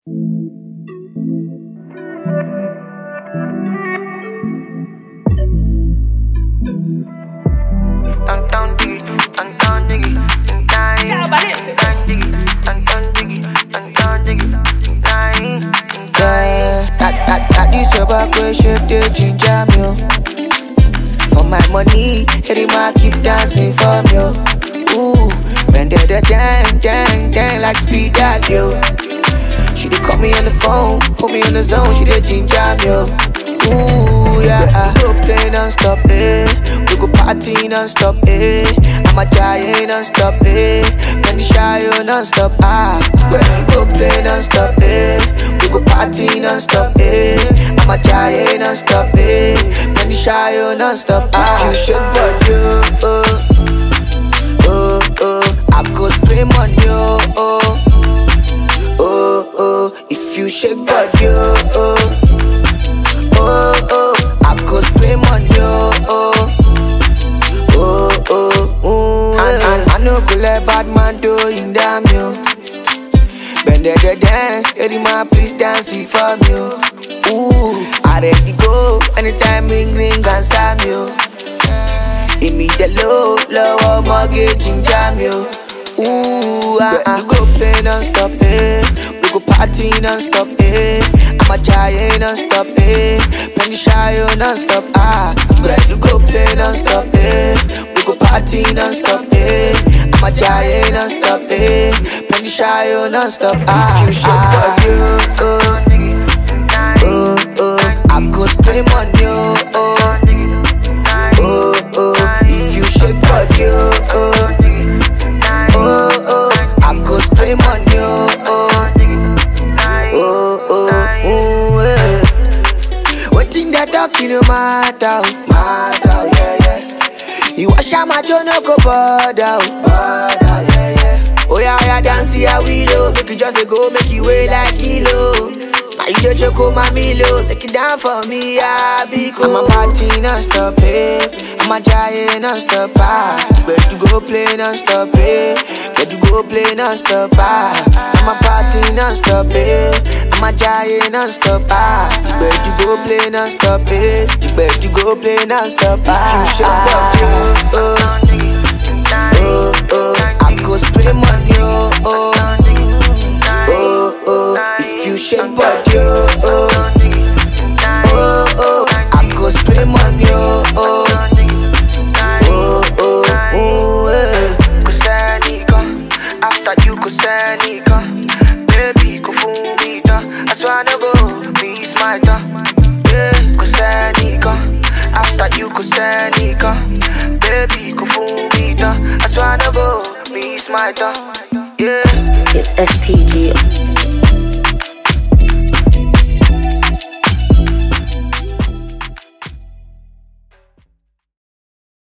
Down diggy, down diggy, that this your back way shape they ginger me, oh. For my money, Eddie Ma keep dancing for me, oh. Ooh, when they dang like speed that, yo. She dey call me on the phone, put me in the zone, she dey ginger me, oh. Ooh, yeah, we go play non-stop, eh. We go party non-stop, eh. I'm a giant non-stop, eh. When the shy, oh, non-stop, ah. When we go play non-stop, eh. We go party non-stop, eh. I'm a giant non-stop, eh. When the shy, oh, non-stop, ah. You should but you, I go spray money, if you shake body, I go spray money, I know go let bad man do in damn you. Bend the dance, Eddie Ma please dance it for me, ooh, I ready go anytime ring and slam you. Give me the low mortgage in jam you. Ooh, we go play non-stop, eh. We go party non-stop, eh. I'm a giant non-stop, eh. Penny shy, oh, non-stop, ah. We go play non-stop, eh. We go party non-stop, eh. I'm a giant non-stop, eh. Penny shy, oh, non-stop, ah. If you shake body, I go spray money, if you shake body, I go spray money, waiting that talking no matter, yeah. You wash out my jaw, no go bother, yeah. Oh yeah, dance here we low, make you just go, make you weigh like kilo. You just choco my milo, take it down for me, I be cool. I'm a party non-stop, eh. I'm a giant non-stop, ah. But you go play non-stop, eh. But you go play non-stop, ah. I'm a party non-stop, eh. I'm a giant non-stop, ah. But you go play non-stop, eh. But you go play non-stop, ah. If you shake up, I go spray money, if you shake body, I go spray money, Kusanika, after you Kusanika, baby Kufumita, I swear to go, be smarter, yeah. Kusanika, after you Kusanika, baby Kufumita, I swear to go, be smarter, yeah. It's STG.